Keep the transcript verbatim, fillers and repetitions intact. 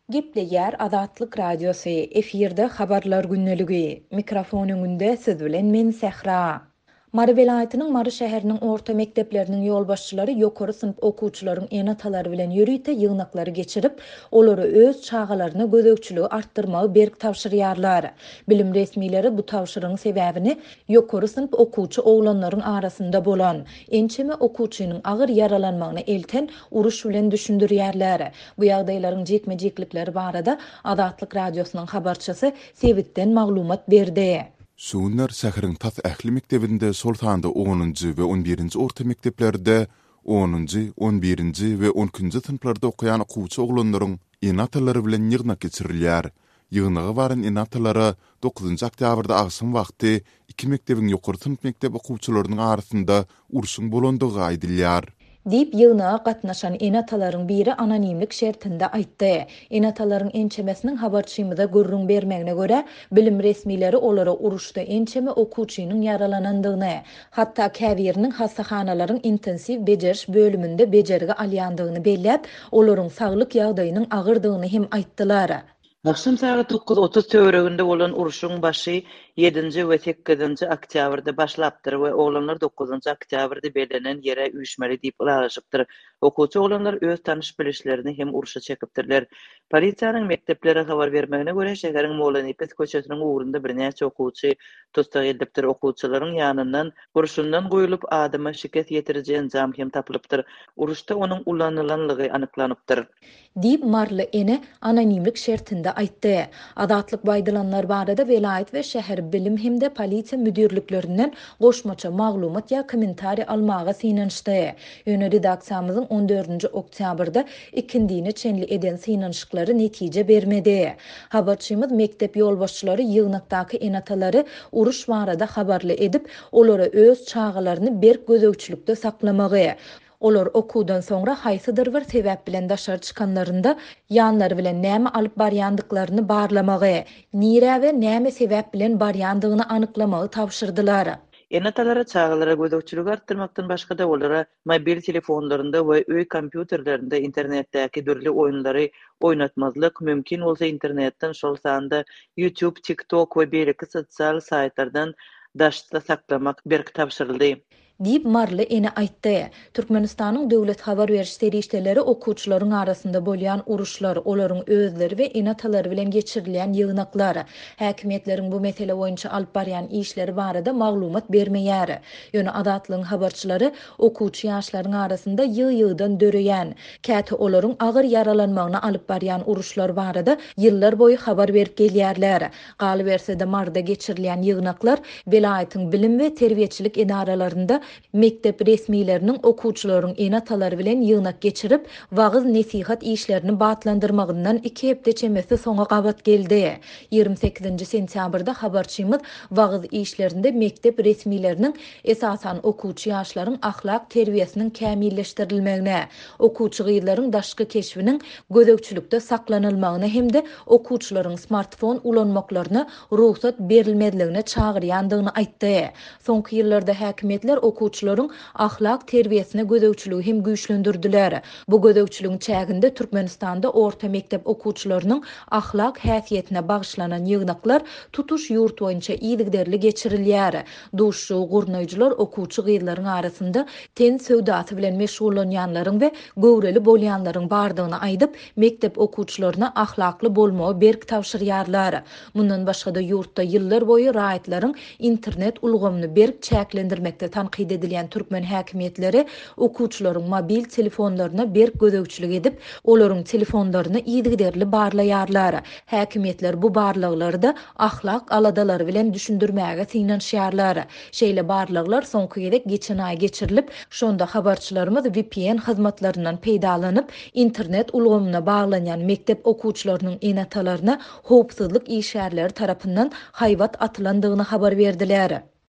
Gepleýär Azatlyk Radiosu efirde habarlar günneligi. Mikrofon öňünde siz bilen men Sehra. Mary welaýatynyň Mary şäheriniň orta mekdepleriniň ýolbaşçylary ýokary sınıf okuwçylaryň enatalary bilen ýürüýte ýygnaklary geçirip, olary öz çağalaryna gözegçiligi artdyrmagy berk tapşyrýarlar. Bilim resmileri bu tapşyrygyň sebäbini ýokary sınıf okuwçy oglanlaryň arasynda bolan ençeme okuwçynyň agyr yaralanmagyna elten uruş bilen düşündirýärler. Bu ýagdaýlaryň jekme-jeklikleri barada Azatlyk Radiosynyň habarçysy Sebitden maglumat berdi. Şuňlar şäheriň tas ähli mektebinde Sultanda onuncu we on birinci orta mekteplerde onuncu, on birinci we on ikinci sınıflarda okuyan okuwçy oglanlaryň enatalary bilen ýygnak geçirilýär. Ýygnagy baran enatalara dokuzuncu oktýabrda agsym wagty iki mektebiň ýokary sınıf mektep okuwçylarynyň arasynda urşuň bolandygy aýdylýar. Dip ýygnaga gatnaşan enatalaryň biri anonimlik şertinde aýtdy. Enatalaryň ençemesiniň habarçymyza görrüň bermegine göre bilim resmileri olara uruşda ençeme okuwçynyň yaralanandygyny, hatda käbiriniň hastahanalaryň intensiv bejeriş bölümünde bejerige alýandygyny belläp, olaryň saglyk ýagdaýynyň agyrdygyny hem aýtdylar. Akşam saat dokuz otuz töwereginde bolan uruşuň başy ýedinji we sekizinji oktýabrda başlapdyr we oglanlar dokuzuncu oktýabrda belenen ýere üýşmeli diýip ulaşypdyr. Okuwçy oglanlar öz tanyş bilişlerini hem uruşa çekipdirler. Polisiýanyň mekteplere habar bermegine göre şäheriň Molanipes köçesiniň ugrunda birnäçe okuwçy tutsak edipdir. Okuwçylaryň ýanyndan uruşundan goýulyp adyma şiket ýetirjen jam hem tapylypdyr. Uruşda onuň ulanılanlygy anyklanypdyr. Dip marly ene anonimlik şertinde aýtdy. Azatlyk baýdalanlar barada welaýat we şäher bilim hemde polisiýa müdürliklerinden goşmaça maglumat ýa kommentari almaga synanyşdy. Ýöne redaksiýamyzyň on dördünji oktýabrda ikindini çenli eden synanyşyklary netije bermedi. Habarçymyz mektep ýolbaşçylary ýygnakdaky enatalary uruş barada habarly edip, olara öz çağalaryny berk gözegçilikde saklamagy, olar okuwdan soňra haýsydyr bir sebäp bilen daşar çykanlarynda ýanlary bilen näme alyp barýandyklaryny barlamagy, nire we näme sebäp bilen barýandygyny anyklamagy tapşyrdylar. Enatalara çağalara gözegçiligi artdyrmakdan başga da olara mobil telefonlarynda we öý kompýuterlerinde internetdäki dürli oýunlary oýnatmazlyk mümkin bolsa internetden şol sanda YouTube, TikTok we bereki sosial saýtlardan daşda saklamak berk tapşyryldy. Dip marly ene aýtdy. Türkmenistanyň döwlet habar beriş serişdeleri okuwçylaryň arasynda bolýan uruşlar, olaryň özleri we enatalary bilen geçirilýän ýygnaklar, häkimetleriň bu mesele boýunça alyp barýan işleri barada maglumat bermeýär. Ýöne Azatlygyň habarçylary okuwçy ýaşlaryň arasynda ýygy-ýygydan döreýän, käte olaryň agyr yaralanmagyna alyp barýan uruşlar barada ýyllar boýy habar berip gelýärler. Galy bersede marda geçirilýän ýygnaklar welaýatyň bilim we terbiýetçilik idaralarynda mektep resmileriniň okuwçylaryň enatalary bilen ýygnak geçirip, wagyz nesihat işlerini batlandyrmagyndan iki hepde çemesi soňa gabat geldi. ýygrimi sekizinji sentýabrda habarçymyz wagyz işlerinde mektep resmileriniň esasan okuwçy ýaşlaryň ahlak terbiýesiniň kämilleşdirilmegine, okuwçy gyýlaryň daşky keşfiniň gözegçilikde saklanylmagyna hemde okuwçylaryň smartfon ulanmaklaryna ruhsat berilmediligine çagyrýandygyny aýtdy. Soňky ýyllarda häkimetler okuwçylaryň ahlak terbiýesine gözegçiligi hem güýçlendirdiler. Bu gözegçiligiň çäginde Türkmenistanda orta mektep okuwçylarynyň ahlak häsiýetine bagyşlanan ýygnaklar tutuş ýurt boýunça iýdigderli geçirilýär. Duşşu, gurnaýjylar okuwçy gyýlaryň arasynda ten söwdasy bilen meşgullanýanlaryň we göwreli bolýanlaryň bardygyny aýdyp, mektep okuwçylaryna ahlakly bolmagy berk tapşyrýarlar. Mundan başga da ýurtda ýyllar boýy raýatlaryň internet ulgamyny berk çäklendirmekde tanqid edilýän türkmen häkimetleri okuwçylaryň mobil telefonlaryna berk gözegçilik edip, olaryň telefonlaryny iýdigderli barlaýarlar. Häkimetler bu barlaglary da ahlak aladalary bilen düşündirmäge synanýarlar. Şeýle barlaglar soňky ýyl geçen aý geçirilip, şonda habarçylarymyz V P N hyzmatlaryndan peýdalanyp, internet ulgamyna baglanýan mektep okuwçylarynyň enatalaryna howpsuzlyk işgärleri tarapyndan haýbat atylandygyny habar berdiler.